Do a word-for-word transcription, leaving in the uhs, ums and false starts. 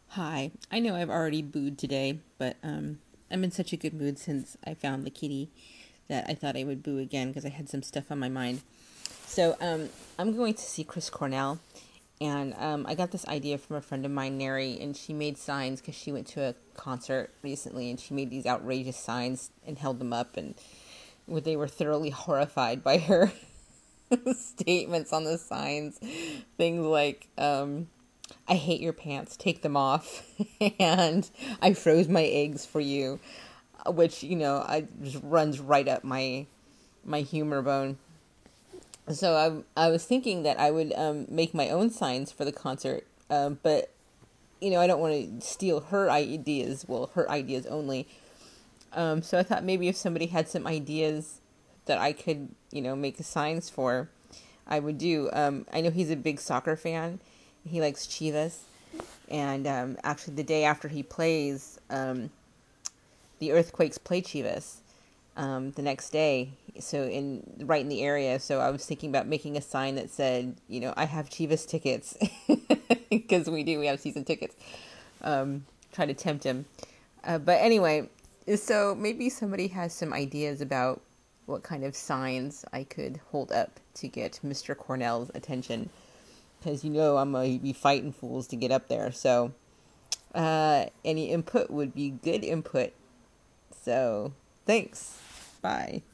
Hi. I know I've already booed today, but um, I'm in such a good mood since I found the kitty that I thought I would boo again because I had some stuff on my mind. So um, I'm going to see Chris Cornell, and um, I got this idea from a friend of mine, Neri, and she made signs because she went to a concert recently, and she made these outrageous signs and held them up, and they were thoroughly horrified by her statements on the signs. Things like, um, I hate your pants, take them off, and I froze my eggs for you, which, you know, I just runs right up my my humor bone. So I I was thinking that I would um, make my own signs for the concert, um, but you know I don't want to steal her ideas. Well, her ideas only. Um, so I thought maybe if somebody had some ideas that I could, you know, make signs for, I would do. Um, I know he's a big soccer fan. He likes Chivas, and um, actually the day after he plays, um, the Earthquakes play Chivas um, the next day. So in right in the area. So I was thinking about making a sign that said, you know, I have Chivas tickets because we do. We have season tickets. Um, try to tempt him. Uh, but anyway, so maybe somebody has some ideas about what kind of signs I could hold up to get Mister Cornell's attention. Because you know I'm going to be fighting fools to get up there. So uh, any input would be good input. So thanks. Bye.